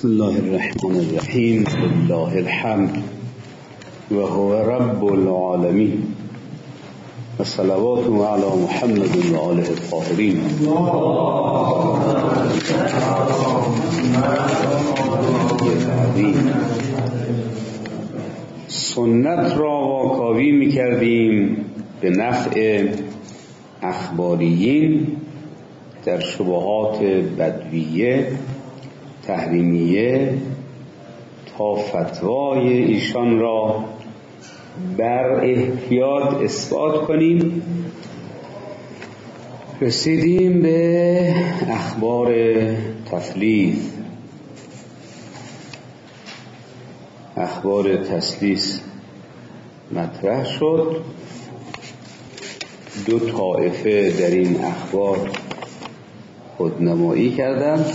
بسم الله الرحمن الرحیم لله الحمد و هو رب العالمین و صلوات علی محمد و آله الطاهرین. سنت را واکاوی می‌کردیم به نفع اخباریین در شبهات بدویه تحریمیه تا فتوای ایشان را بر احتیاط اثبات کنیم. رسیدیم به اخبار تثلیث. اخبار تثلیث مطرح شد. دو طایفه در این اخبار خودنمایی کردند.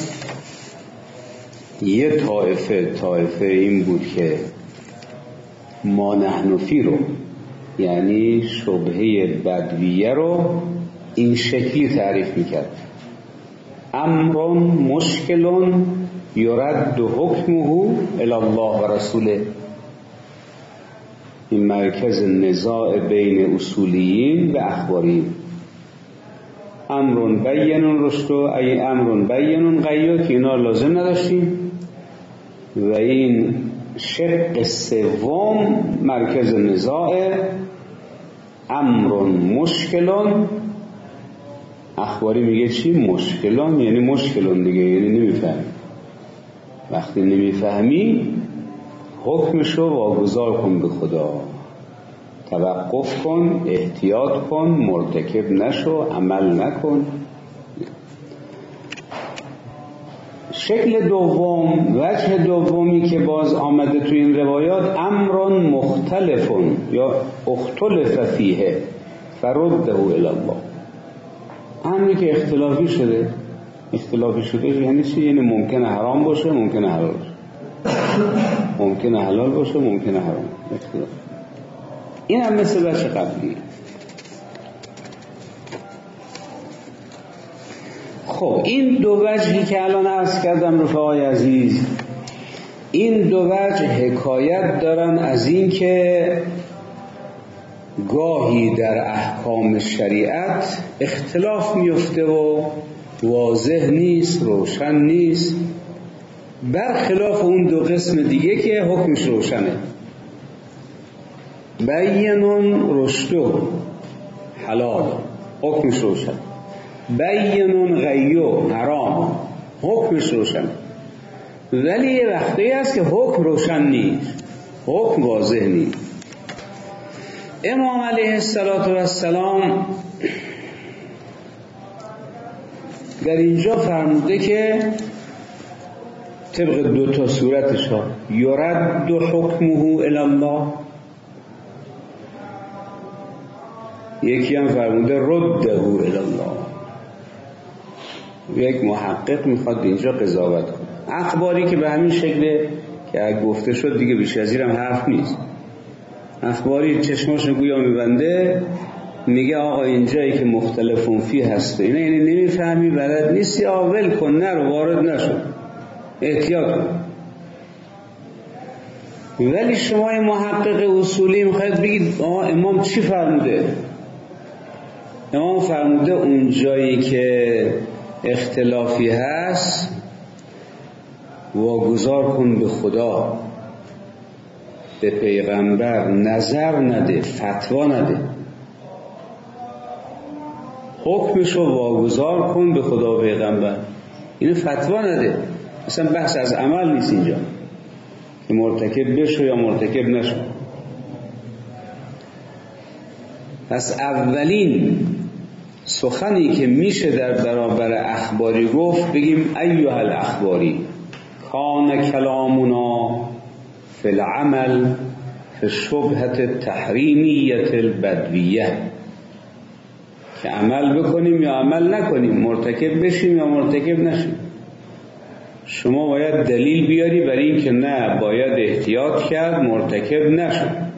یه طایفه این بود که ما نحن فی رو، یعنی شبهه بدویه رو این شکلی تعریف میکرد: امر مشکل یرد حکمه الی الله و رسوله. این مرکز نزاع بین اصولیین و اخباریین. امر بین رشد و ای امر بین غیو که اینا لازم نداشتیم، و این شق سوم مرکز نزاع امر مشکلون. اخباری میگه چی؟ مشکلون یعنی مشکلون دیگه، یعنی نمیفهمی. وقتی نمیفهمی حکمشو واگذار کن به خدا، توقف کن، احتیاط کن، مرتکب نشو، عمل نکن. شکل دوم، وجه دومی که باز آمده تو این روایات: امر مختلف یا اختلف فیه فرده الی الله. امری که اختلافی شده یعنی چی؟ یعنی ممکنه حرام باشه، ممکنه حلال باشه، ممکنه حلال باشه، ممکنه حرام. اختلاف. این هم مثل وجه قبلی. خب این دو وجهی که الان عرض کردم رفقای عزیز، این دو وجه حکایت دارن از این که گاهی در احکام شریعت اختلاف میفته و واضح نیست، روشن نیست، برخلاف اون دو قسم دیگه که حکمش روشنه. بینون رشدو حلال، حکمش روشن. بینون غیو حرام، حکمش روشن. ولی یه وقتی هست که حکم روشن نیست، حکم واضح نیست. امام علیه السلام در اینجا فرموده که طبق دو تا صورتش ها: یرد حکمه الی الله. یکی هم فرموده رده الی الله. یک محقق میخواد اینجا قضاوت کنه. اخباری که به همین شکل که گفته شد دیگه بیشتر از این هم حرف نیست. اخباری چشماشو گویا میبنده، میگه آقا اینجایی که مختلفون فی هست اینا، یعنی نمیفهمی، بلد نیستی، ول کن، نرو، وارد نشو، احتیاط کن. ولی شما محقق اصولی میخواید بگید امام چی فرموده؟ امام فرموده اون جایی که اختلافی هست واگذار کن به خدا، به پیغمبر نظر نده، فتوا نده، حکمشو واگذار کن به خدا و پیغمبر. اینو فتوا نده. اصلا بحث از عمل نیست اینجا که مرتکب بشو یا مرتکب نشو. پس اولین سخنی که میشه در برابر اخباری گفت بگیم ایها الاخباری کان کلامنا فی العمل فی شبهت تحریمیت البدویه، که عمل بکنیم یا عمل نکنیم، مرتکب بشیم یا مرتکب نشیم. شما باید دلیل بیاری برای این که نه، باید احتیاط کرد، مرتکب نشد.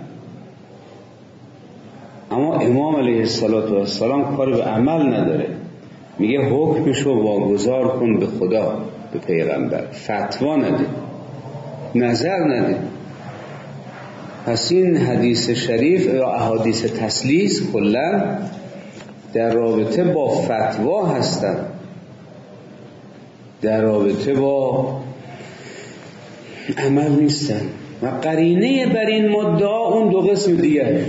اما امام علیه السلام کار به عمل نداره، میگه حکمشو واگذار کن به خدا. به پیغمبر، فتوا نده، نظر نده. پس این حدیث شریف یا احادیث تثلیث کلا در رابطه با فتوا هستن، در رابطه با عمل نیستن. و قرینه بر این مدعا اون دو قسم دیگه،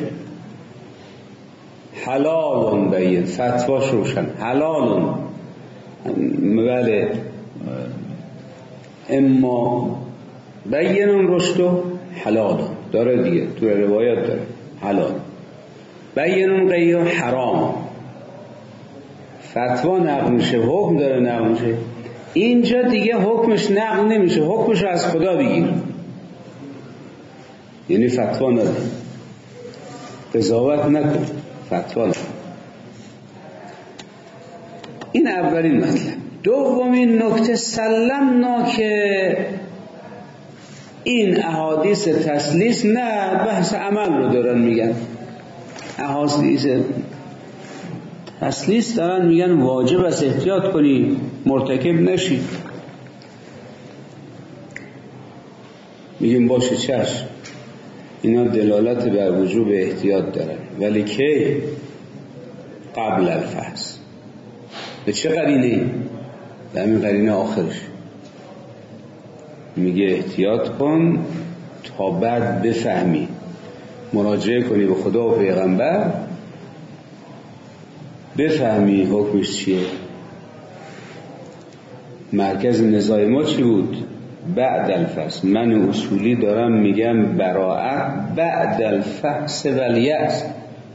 حلال بین، فتواش روشن، حلال بله، اما بین رشد حلال داره دیگه، تو روایت داره حلال، بین غیر حرام. فتوا نقل میشه، حکم داره نقل میشه. اینجا دیگه حکمش نقل نمیشه، حکمش رو از خدا بگیر، یعنی فتوا نده، قضاوت نکن، فتوا نده. این اولین مطلب. دومین نکته، سلمنا که این احادیث تثلیث نه بحث عمل رو دارن میگن، احادیث تثلیث دارن میگن واجب است احتیاط کنی مرتکب نشی. میگیم باشه چشم، اینا دلالت بر وجوب احتیاط دارن، ولی که قبل الفحص. به چه قرینه؟ به همین قرینه آخرش میگه احتیاط کن تا بعد بفهمی، مراجعه کنی به خدا و پیغمبر، بفهمی حکمش چیه. مرکز نزاع ما چی بود؟ بعد الفحص. من اصولی دارم میگم براءت بعد الفحص ولیأس.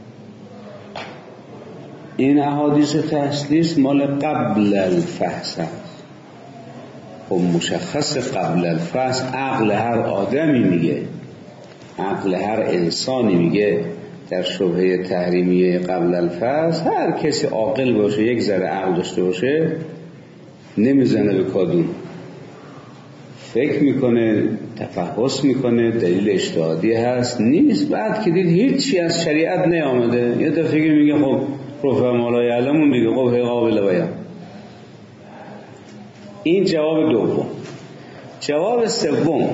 این احادیث تثلیث مال قبل الفحص است. خب مشخص قبل الفحص عقل هر آدمی میگه، عقل هر انسانی میگه در شبهه تحریمیه قبل الفحص هر کسی عاقل باشه، یک ذره عقل داشته باشه، نمیزنه به کادون، فکر میکنه، تفحص میکنه، دلیل اجتهادی هست نیست. بعد که دید هیچی از شریعت نیامده، یه دفعه میگه خب رفع ما لا یعلمون دیگه، خب قابل بیان. این جواب دوم. جواب سوم،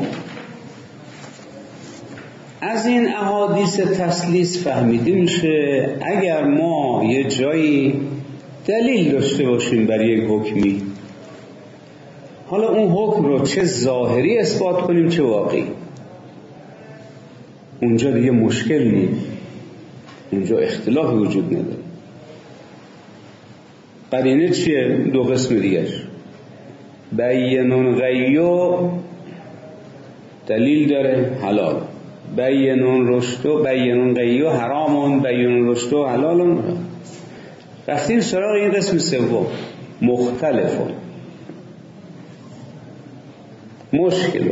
از این احادیث تثلیث فهمیده میشه اگر ما یه جایی دلیل داشته باشیم بر یک حکمی، حالا اون حکم رو چه ظاهری اثبات کنیم چه واقعی، اونجا دیگه مشکل نیست، اونجا اختلافی وجود نداره. قرینه چیه؟ دو قسم دیگهش، بینون غیو دلیل داره حلال، بینون رشدو بینون غیو حرامون، بینون رشدو حلالون. رفتیم سراغ این قسم سوم، مختلفون، مشکل.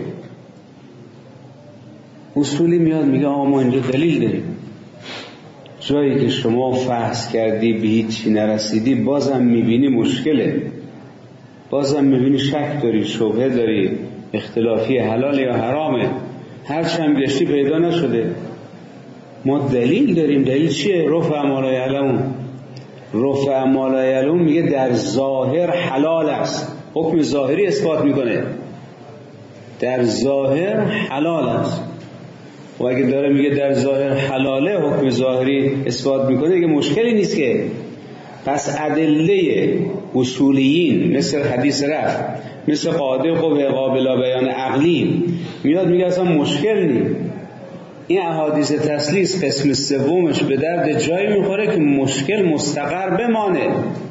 اصولی میاد میگه آقا ما اینجا دلیل داریم، جایی که شما فحص کردی به هیچی نرسیدی بازم میبینی مشکله، بازم میبینی شک داری، شبهه داری، اختلافی حلال یا حرامه، هر چند گشتی پیدا نشده. ما دلیل داریم. دلیل چیه؟ رفع ما لا یعلمون. رفع ما لا یعلمون میگه در ظاهر حلال است، حکم ظاهری اثبات میکنه، در ظاهر حلال است. و اگه داره میگه در ظاهر حلاله، حکم ظاهری اثبات میکنه، دیگه مشکلی نیست که. پس ادله اصولیین مثل حدیث رفع، مثل قاعده قوه قابل بیان عقلی میاد میگه اصلا مشکل نیست. این احادیث تثلیث قسم سومش به درد جایی میخوره که مشکل مستقر بمانه،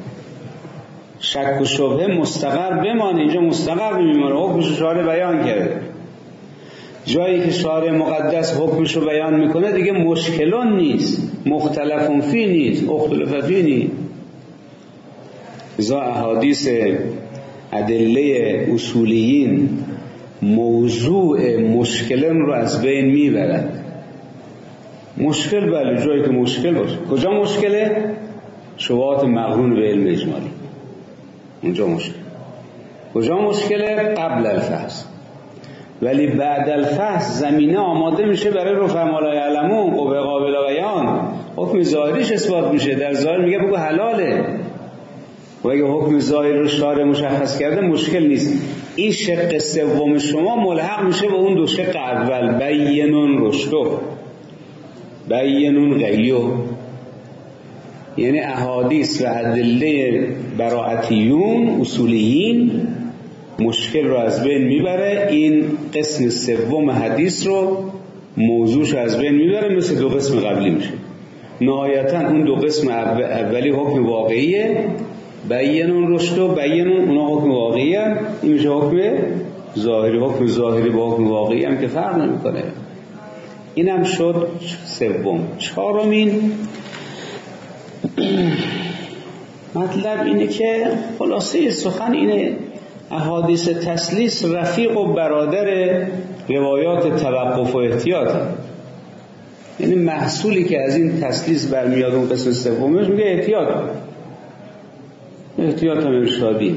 شک و شبهه مستقر بمانه. اینجا مستقر نمیمونه، حکمش شارع بیان کرده. جایی که شارع مقدس حکمشو بیان میکنه دیگه مشکلون نیست، مختلفون فی نیست، اختلاف فی نیست. ازا احادیث ادله اصولیین موضوع مشکلن رو از بین میبرد. مشکل بله، جایی که مشکل باشه. کجا مشکله؟ شبهات مقرون به علم اجمالی، اونجا مشکل. کجا مشکله؟ قبل الفحص. ولی بعد الفحص زمینه آماده میشه برای رفع ما لا یعلمون، قوه قابل بیان، حکم ظاهریش اثبات میشه. در ظاهر میگه بگو حلاله، و اگه حکم ظاهری رو شارع مشخص کرده مشکل نیست. این شق سوم شما ملحق میشه به اون دو شق اول، بینون رشدو، بینون غیو، یعنی احادیث و ادله براءتیون اصولیین مشکل رو از بین میبره، این قسم سوم حدیث رو موضوعش از بین میبره، مثل دو قسم قبلی میشه. نهایتا اون دو قسم اولی حکم واقعیه، بینون رشدو، بینون اونا حکم واقعیه، این میشه حکم ظاهری. حکم ظاهری با حکم واقعی هم که فرق نمیکنه. اینم شد سوم. چهارمین مطلب اینه که خلاصه سخن اینه، احادیث تسلیس رفیق و برادر روایات توقف و احتیاط، یعنی محصولی که از این تسلیس برمیاد اون قسم سومش میگه احتیاط. احتیاط هم ارشادی،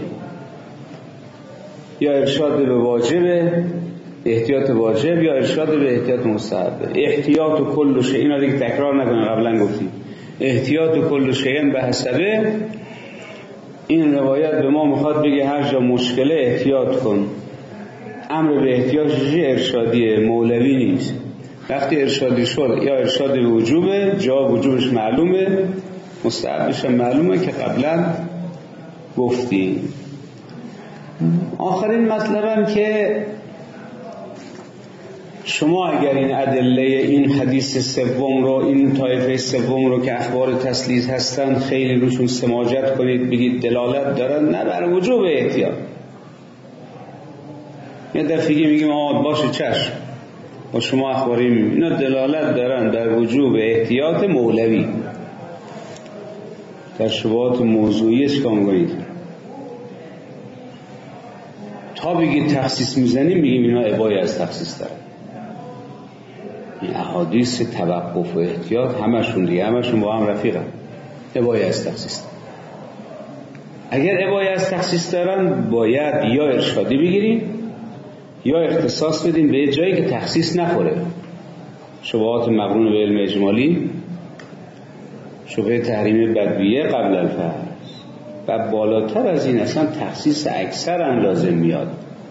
یا ارشاد به واجب، احتیاط واجب، یا ارشاد به احتیاط مستحب. احتیاط و کل شیء، اینا دیگه تکرار نکنه، قبلا گفتیم احتیاط و کل شیء به حسبه. این روایت به ما میخواد بگه هر جا مشکله احتیاط کن. امر به احتیاط ارشادیه، مولوی نیست. وقتی ارشادی شد یا ارشاد به وجوبه، جا وجوبش معلومه، مستحبش معلومه که قبلا گفتیم. آخرین مطلبم که شما اگر این ادله این حدیث سوم رو، این طایفه سوم رو که اخبار تسلیس هستن خیلی روشون سماجت کنید، بگید دلالت دارن، نه بر وجوب احتیاط. یه دفعه میگیم باشه چشم و شما اخباری میبینید اینا دلالت دارن در وجوب احتیاط مولوی. در شبهات موضوعیش کام کنید تا بگید تخصیص میزنیم، میگیم اینا ابایی از تخصیص دارن. این احادیث توقف و احتیاط همشون دیگه، همشون با هم رفیقن، ابایی از تخصیص دارن. اگر ابایی از تخصیص دارن باید یا ارشادی بگیریم یا اختصاص بدیم به جایی که تخصیص نخوره. شبهات مقرون به علم اجمالی، شبهه تحریم بدویه قبل الفحص، و بالاتر از این اصلا تخصیص اکثر هم لازم میاد.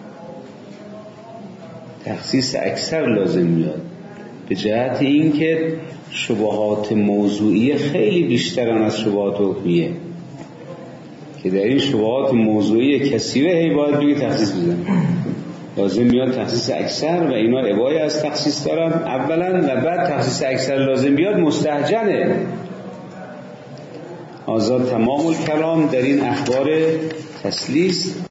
تخصیص اکثر لازم میاد به جهت این که شبهات موضوعی خیلی بیشترن از شبهات حکمیه، که در این شبهات موضوعی کثیره هی باید بگی تخصیص بزن، لازم میاد تخصیص اکثر، و اینا ابایی از تخصیص دارن اولا، و بعد تخصیص اکثر لازم بیاد مستهجنه. آزاد تمام الکلام در این اخبار تسلیس.